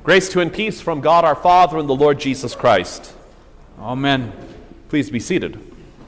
Grace to and peace from God our Father and the Lord Jesus Christ. Amen. Please be seated.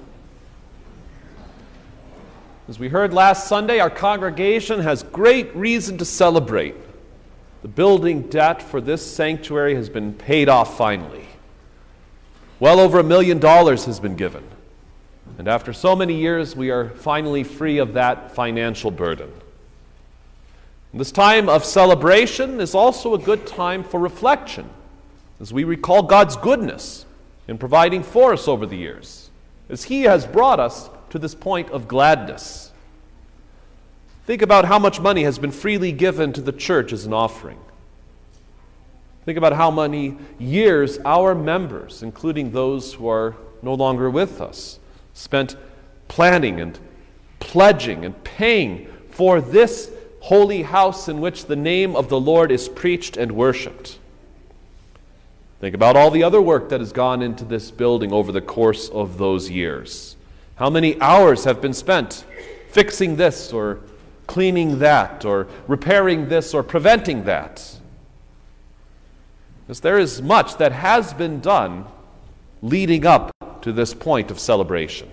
As we heard last Sunday, our congregation has great reason to celebrate. The building debt for this sanctuary has been paid off finally. Well over $1 million has been given. And after so many years, we are finally free of that financial burden. This time of celebration is also a good time for reflection as we recall God's goodness in providing for us over the years, as He has brought us to this point of gladness. Think about how much money has been freely given to the church as an offering. Think about how many years our members, including those who are no longer with us, spent planning and pledging and paying for this holy house in which the name of the Lord is preached and worshipped. Think about all the other work that has gone into this building over the course of those years. How many hours have been spent fixing this or cleaning that or repairing this or preventing that? Because there is much that has been done leading up to this point of celebration.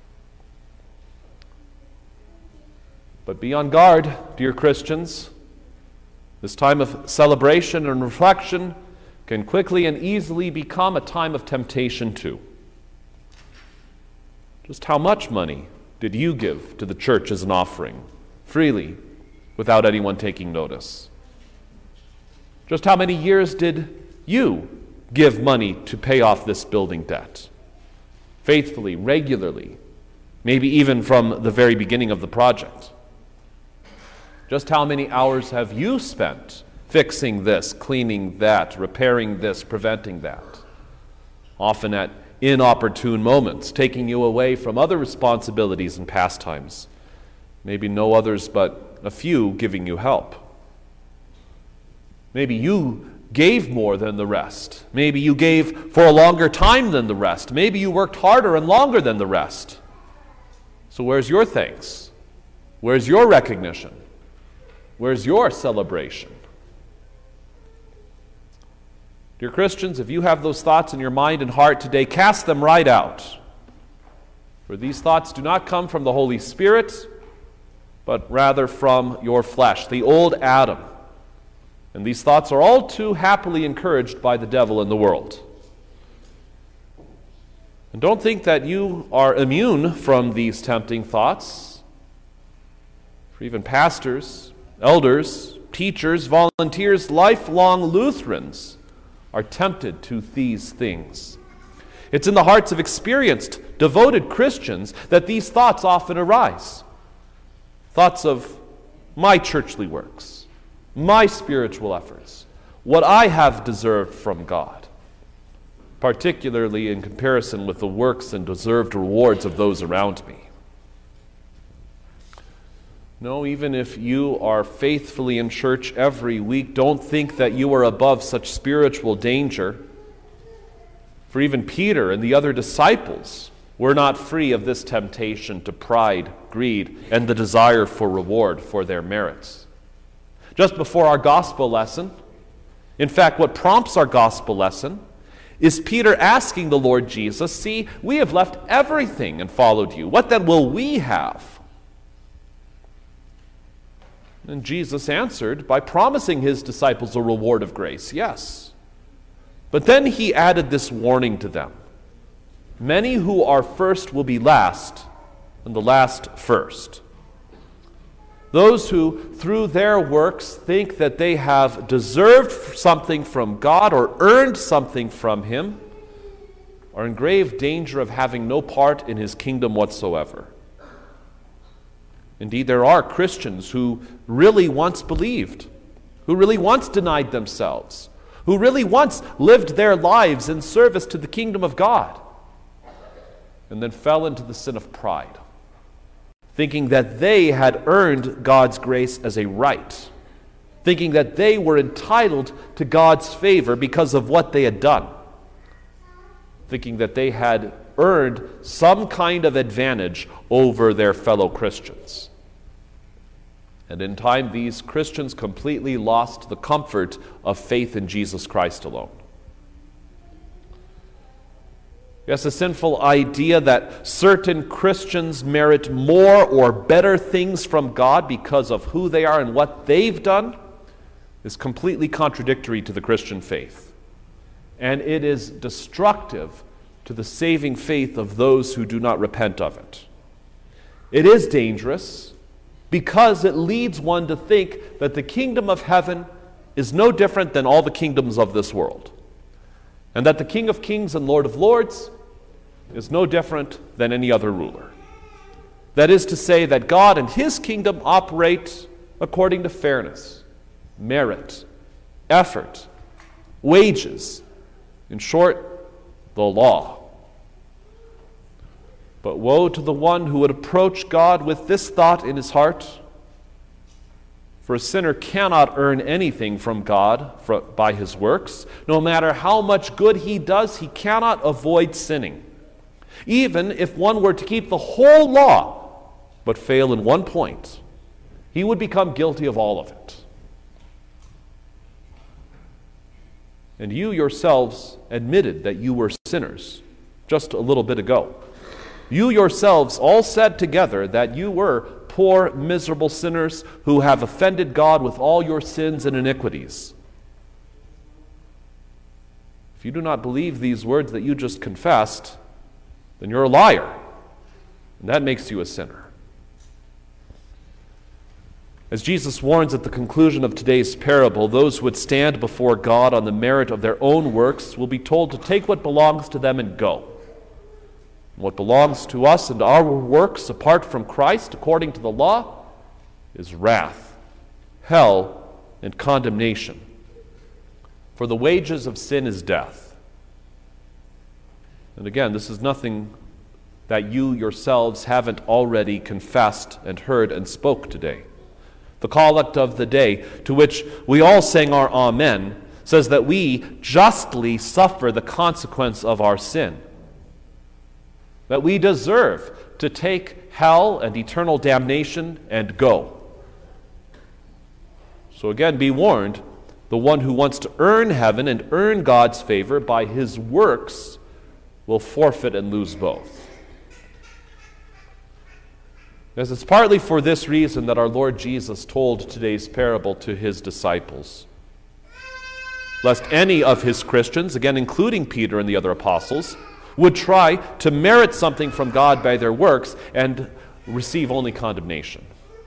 But be on guard, dear Christians. This time of celebration and reflection can quickly and easily become a time of temptation too. Just how much money did you give to the church as an offering, freely, without anyone taking notice? Just how many years did you give money to pay off this building debt? Faithfully, regularly, maybe even from the very beginning of the project. Just how many hours have you spent fixing this, cleaning that, repairing this, preventing that? Often at inopportune moments, taking you away from other responsibilities and pastimes. Maybe no others but a few giving you help. Maybe you gave more than the rest. Maybe you gave for a longer time than the rest. Maybe you worked harder and longer than the rest. So where's your thanks? Where's your recognition? Where's your celebration? Dear Christians, if you have those thoughts in your mind and heart today, cast them right out. For these thoughts do not come from the Holy Spirit, but rather from your flesh, the old Adam. And these thoughts are all too happily encouraged by the devil and the world. And don't think that you are immune from these tempting thoughts. For even pastors, elders, teachers, volunteers, lifelong Lutherans are tempted to these things. It's in the hearts of experienced, devoted Christians that these thoughts often arise. Thoughts of my churchly works, my spiritual efforts, what I have deserved from God, particularly in comparison with the works and deserved rewards of those around me. No, even if you are faithfully in church every week, don't think that you are above such spiritual danger. For even Peter and the other disciples were not free of this temptation to pride, greed, and the desire for reward for their merits. Just before our gospel lesson, in fact, what prompts our gospel lesson is Peter asking the Lord Jesus, "See, we have left everything and followed you. What then will we have?" And Jesus answered by promising his disciples a reward of grace, yes. But then he added this warning to them: many who are first will be last, and the last first. Those who, through their works, think that they have deserved something from God or earned something from Him are in grave danger of having no part in His kingdom whatsoever. Indeed, there are Christians who really once believed, who really once denied themselves, who really once lived their lives in service to the kingdom of God, and then fell into the sin of pride, thinking that they had earned God's grace as a right, thinking that they were entitled to God's favor because of what they had done, thinking that they had earned some kind of advantage over their fellow Christians. And in time, these Christians completely lost the comfort of faith in Jesus Christ alone. Yes, a sinful idea that certain Christians merit more or better things from God because of who they are and what they've done is completely contradictory to the Christian faith. And it is destructive to the saving faith of those who do not repent of it. It is dangerous because it leads one to think that the kingdom of heaven is no different than all the kingdoms of this world, and that the King of Kings and Lord of Lords is no different than any other ruler. That is to say that God and His kingdom operate according to fairness, merit, effort, wages, in short, the law. But woe to the one who would approach God with this thought in his heart. For a sinner cannot earn anything from God by his works. No matter how much good he does, he cannot avoid sinning. Even if one were to keep the whole law, but fail in one point, he would become guilty of all of it. And you yourselves admitted that you were sinners just a little bit ago. You yourselves all said together that you were poor, miserable sinners who have offended God with all your sins and iniquities. If you do not believe these words that you just confessed, then you're a liar, and that makes you a sinner. As Jesus warns at the conclusion of today's parable, those who would stand before God on the merit of their own works will be told to take what belongs to them and go. What belongs to us and our works apart from Christ, according to the law, is wrath, hell, and condemnation. For the wages of sin is death. And again, this is nothing that you yourselves haven't already confessed and heard and spoke today. The collect of the day, to which we all sang our Amen, says that we justly suffer the consequence of our sin, that we deserve to take hell and eternal damnation and go. So again, be warned, the one who wants to earn heaven and earn God's favor by his works will forfeit and lose both. As it's partly for this reason that our Lord Jesus told today's parable to his disciples, lest any of his Christians, again including Peter and the other apostles, would try to merit something from God by their works and receive only condemnation.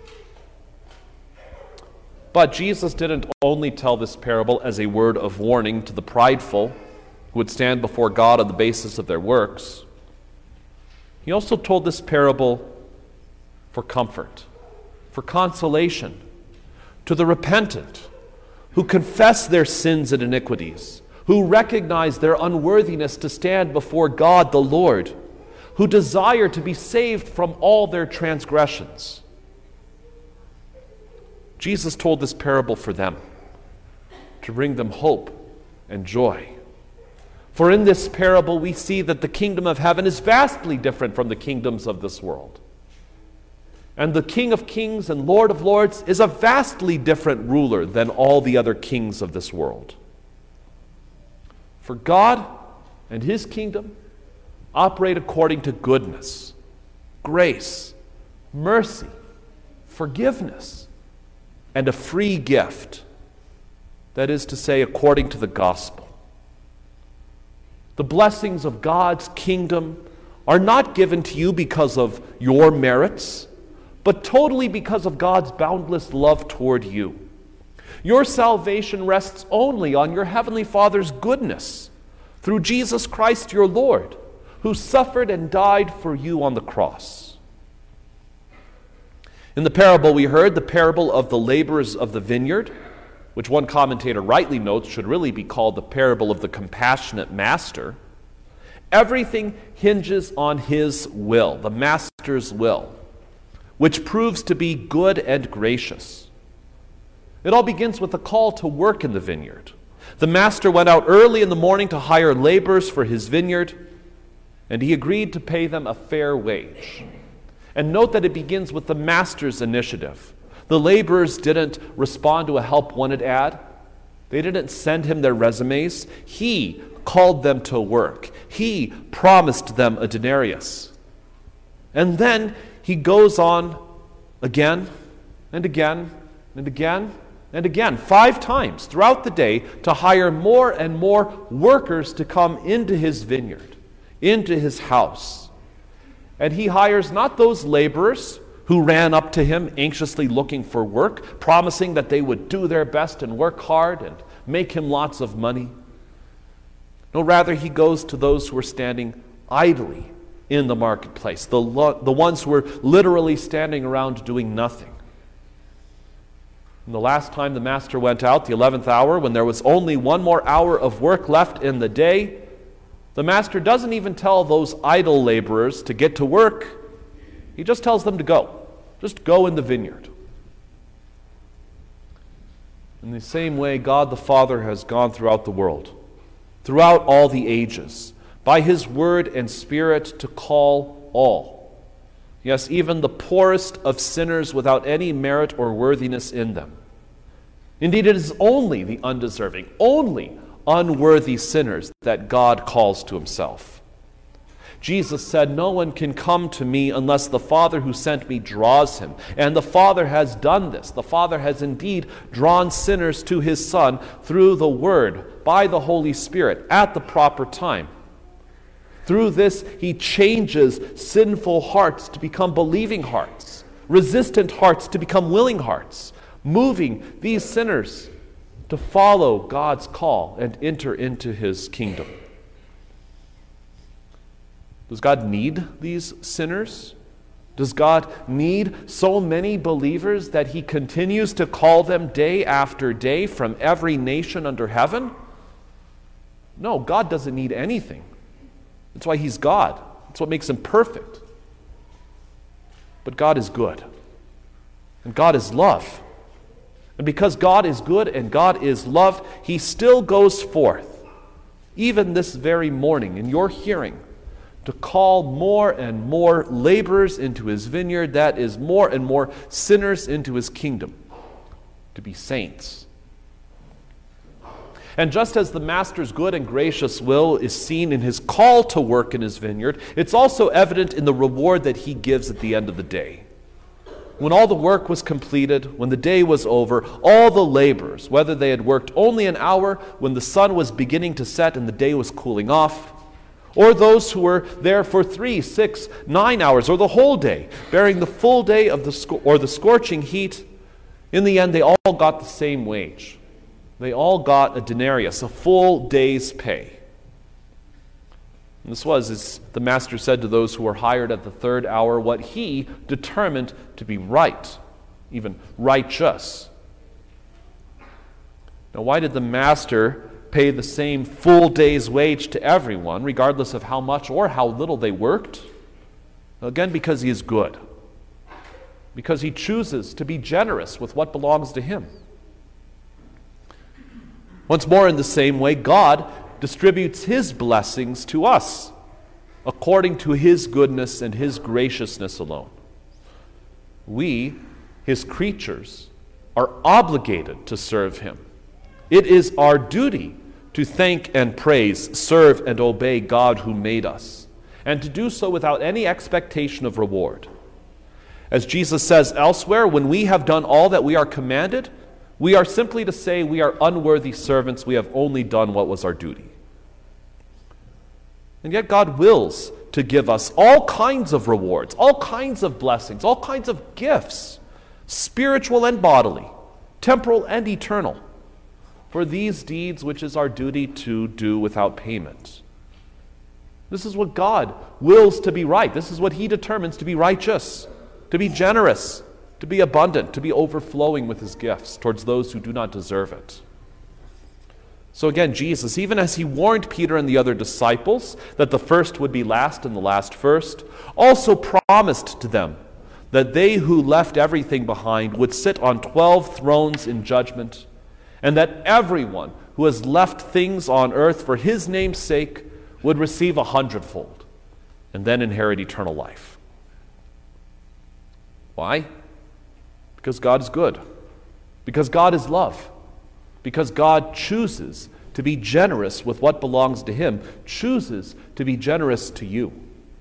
But Jesus didn't only tell this parable as a word of warning to the prideful who would stand before God on the basis of their works. He also told this parable for comfort, for consolation, to the repentant who confess their sins and iniquities, who recognize their unworthiness to stand before God the Lord, who desire to be saved from all their transgressions. Jesus told this parable for them, to bring them hope and joy. For in this parable we see that the kingdom of heaven is vastly different from the kingdoms of this world. And the King of Kings and Lord of Lords is a vastly different ruler than all the other kings of this world. For God and his kingdom operate according to goodness, grace, mercy, forgiveness, and a free gift. That is to say, according to the gospel. The blessings of God's kingdom are not given to you because of your merits, but totally because of God's boundless love toward you. Your salvation rests only on your Heavenly Father's goodness through Jesus Christ your Lord, who suffered and died for you on the cross. In the parable we heard, the parable of the laborers of the vineyard, which one commentator rightly notes should really be called the parable of the compassionate master, everything hinges on his will, the master's will, which proves to be good and gracious. It all begins with a call to work in the vineyard. The master went out early in the morning to hire laborers for his vineyard, and he agreed to pay them a fair wage. And note that it begins with the master's initiative. The laborers didn't respond to a help wanted ad. They didn't send him their resumes. He called them to work. He promised them a denarius. And then he goes on again and again and again and again, 5 times throughout the day, to hire more and more workers to come into his vineyard, into his house. And he hires not those laborers who ran up to him anxiously looking for work, promising that they would do their best and work hard and make him lots of money. No, rather he goes to those who are standing idly in the marketplace, the ones who were literally standing around doing nothing. And the last time the master went out, the 11th hour, when there was only one more hour of work left in the day, the master doesn't even tell those idle laborers to get to work. He just tells them to go. Just go in the vineyard. In the same way, God the Father has gone throughout the world, throughout all the ages, by his word and Spirit to call all. Yes, even the poorest of sinners without any merit or worthiness in them. Indeed, it is only the undeserving, only unworthy sinners that God calls to himself. Jesus said, "No one can come to me unless the Father who sent me draws him." And the Father has done this. The Father has indeed drawn sinners to his Son through the Word, by the Holy Spirit, at the proper time. Through this, he changes sinful hearts to become believing hearts, resistant hearts to become willing hearts, moving these sinners to follow God's call and enter into his kingdom. Does God need these sinners? Does God need so many believers that he continues to call them day after day from every nation under heaven? No, God doesn't need anything. That's why he's God. That's what makes him perfect. But God is good. And God is love. And because God is good and God is love, he still goes forth, even this very morning in your hearing, to call more and more laborers into his vineyard, that is, more and more sinners into his kingdom, to be saints. And just as the master's good and gracious will is seen in his call to work in his vineyard, it's also evident in the reward that he gives at the end of the day. When all the work was completed, when the day was over, all the laborers, whether they had worked only an hour when the sun was beginning to set and the day was cooling off, or those who were there for 3, 6, 9 hours, or the whole day, bearing the full day of the scorching heat, in the end they all got the same wage. They all got a denarius, a full day's pay. And this was, as the master said to those who were hired at the 3rd hour, what he determined to be right, even righteous. Now, why did the master pay the same full day's wage to everyone, regardless of how much or how little they worked? Well, again, because he is good. Because he chooses to be generous with what belongs to him. Once more, in the same way, God distributes his blessings to us according to his goodness and his graciousness alone. We, his creatures, are obligated to serve him. It is our duty to thank and praise, serve and obey God who made us, and to do so without any expectation of reward. As Jesus says elsewhere, when we have done all that we are commanded, we are simply to say we are unworthy servants, we have only done what was our duty. And yet God wills to give us all kinds of rewards, all kinds of blessings, all kinds of gifts, spiritual and bodily, temporal and eternal, for these deeds which is our duty to do without payment. This is what God wills to be right. This is what he determines to be righteous, to be generous, to be abundant, to be overflowing with his gifts towards those who do not deserve it. So again, Jesus, even as he warned Peter and the other disciples that the first would be last and the last first, also promised to them that they who left everything behind would sit on 12 thrones in judgment, and that everyone who has left things on earth for his name's sake would receive 100-fold and then inherit eternal life. Why? Because God is good. Because God is love. Because God chooses to be generous with what belongs to Him, chooses to be generous to you.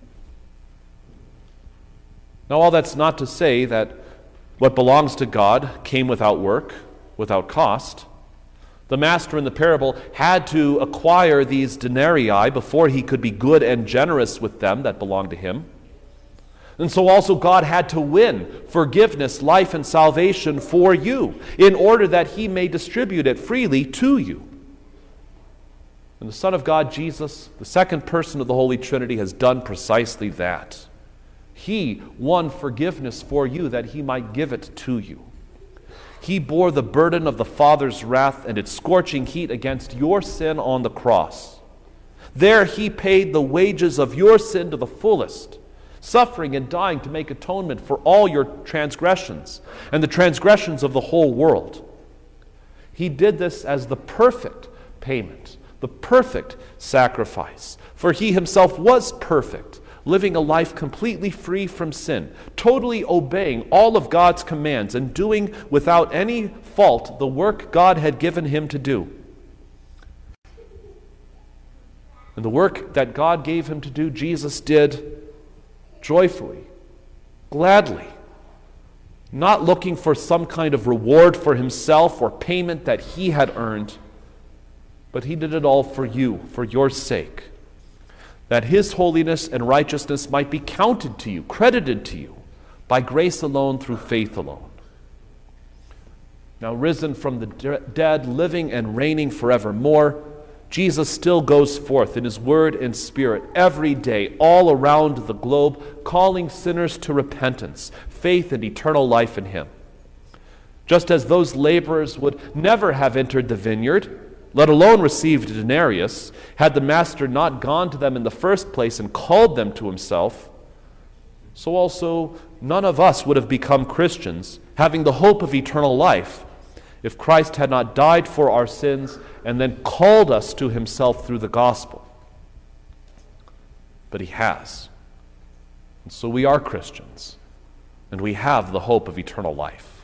Now, all that's not to say that what belongs to God came without work, without cost. The master in the parable had to acquire these denarii before he could be good and generous with them that belonged to him. And so also God had to win forgiveness, life, and salvation for you in order that He may distribute it freely to you. And the Son of God, Jesus, the second person of the Holy Trinity, has done precisely that. He won forgiveness for you that He might give it to you. He bore the burden of the Father's wrath and its scorching heat against your sin on the cross. There He paid the wages of your sin to the fullest, suffering and dying to make atonement for all your transgressions and the transgressions of the whole world. He did this as the perfect payment, the perfect sacrifice, for He Himself was perfect, living a life completely free from sin, totally obeying all of God's commands and doing without any fault the work God had given Him to do. And the work that God gave Him to do, Jesus did joyfully, gladly, not looking for some kind of reward for Himself or payment that He had earned, but He did it all for you, for your sake, that His holiness and righteousness might be counted to you, credited to you, by grace alone, through faith alone. Now risen from the dead, living and reigning forevermore, Jesus still goes forth in His word and spirit every day, all around the globe, calling sinners to repentance, faith, and eternal life in Him. Just as those laborers would never have entered the vineyard, let alone received a denarius, had the master not gone to them in the first place and called them to Himself, so also none of us would have become Christians, having the hope of eternal life, if Christ had not died for our sins and then called us to Himself through the gospel. But He has. And so we are Christians, and we have the hope of eternal life.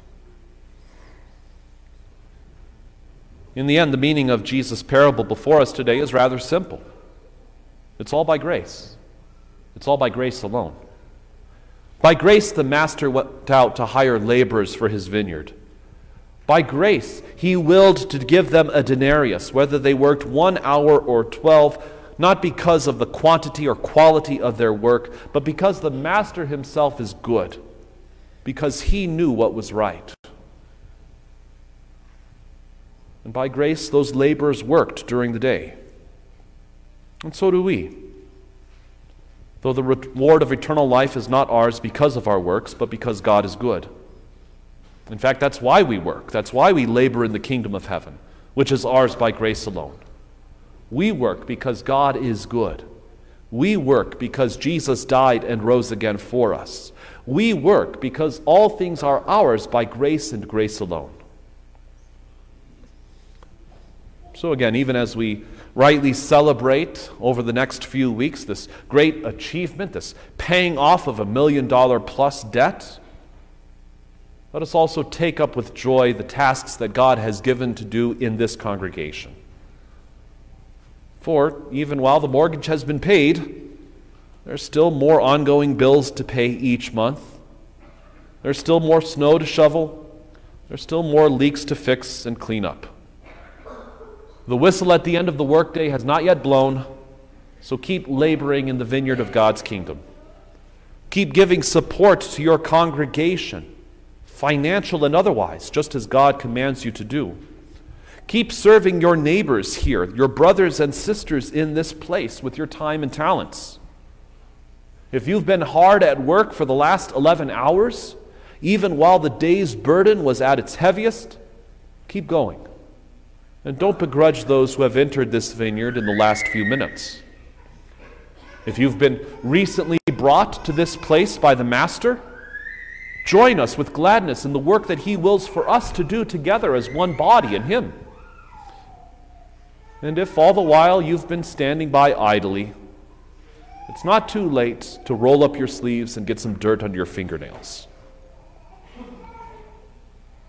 In the end, the meaning of Jesus' parable before us today is rather simple. It's all by grace. It's all by grace alone. By grace, the master went out to hire laborers for his vineyard. By grace, He willed to give them a denarius, whether they worked 1 hour or 12, not because of the quantity or quality of their work, but because the master Himself is good, because He knew what was right. And by grace, those laborers worked during the day. And so do we. Though the reward of eternal life is not ours because of our works, but because God is good. In fact, that's why we work. That's why we labor in the kingdom of heaven, which is ours by grace alone. We work because God is good. We work because Jesus died and rose again for us. We work because all things are ours by grace and grace alone. So again, even as we rightly celebrate over the next few weeks this great achievement, this paying off of $1 million plus debt, let us also take up with joy the tasks that God has given to do in this congregation. For even while the mortgage has been paid, there's still more ongoing bills to pay each month. There's still more snow to shovel. There's still more leaks to fix and clean up. The whistle at the end of the workday has not yet blown, so keep laboring in the vineyard of God's kingdom. Keep giving support to your congregation, financial and otherwise, just as God commands you to do. Keep serving your neighbors here, your brothers and sisters in this place with your time and talents. If you've been hard at work for the last 11 hours, even while the day's burden was at its heaviest, keep going. And don't begrudge those who have entered this vineyard in the last few minutes. If you've been recently brought to this place by the Master, join us with gladness in the work that He wills for us to do together as one body in Him. And if all the while you've been standing by idly, it's not too late to roll up your sleeves and get some dirt under your fingernails.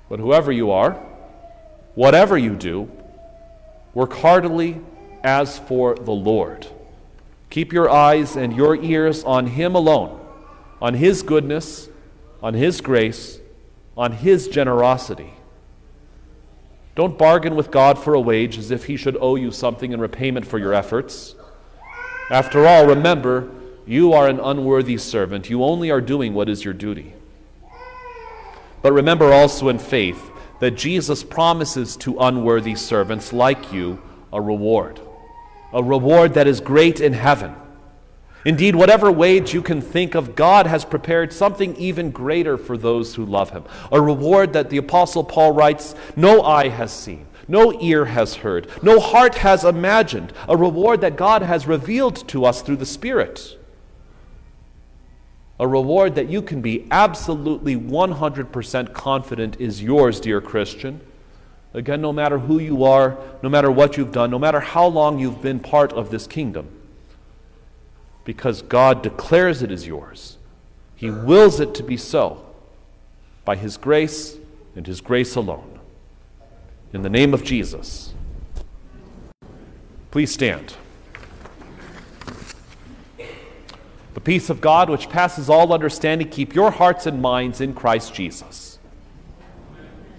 But whoever you are, whatever you do, work heartily as for the Lord. Keep your eyes and your ears on Him alone, on His goodness, on His grace, on His generosity. Don't bargain with God for a wage as if He should owe you something in repayment for your efforts. After all, remember, you are an unworthy servant. You only are doing what is your duty. But remember also in faith that Jesus promises to unworthy servants like you a reward that is great in heaven. Indeed, whatever wage you can think of, God has prepared something even greater for those who love Him. A reward that the Apostle Paul writes, no eye has seen, no ear has heard, no heart has imagined. A reward that God has revealed to us through the Spirit. A reward that you can be absolutely 100% confident is yours, dear Christian. Again, no matter who you are, no matter what you've done, no matter how long you've been part of this kingdom. Because God declares it is yours. He wills it to be so by His grace and His grace alone. In the name of Jesus, please stand. The peace of God, which passes all understanding, keep your hearts and minds in Christ Jesus.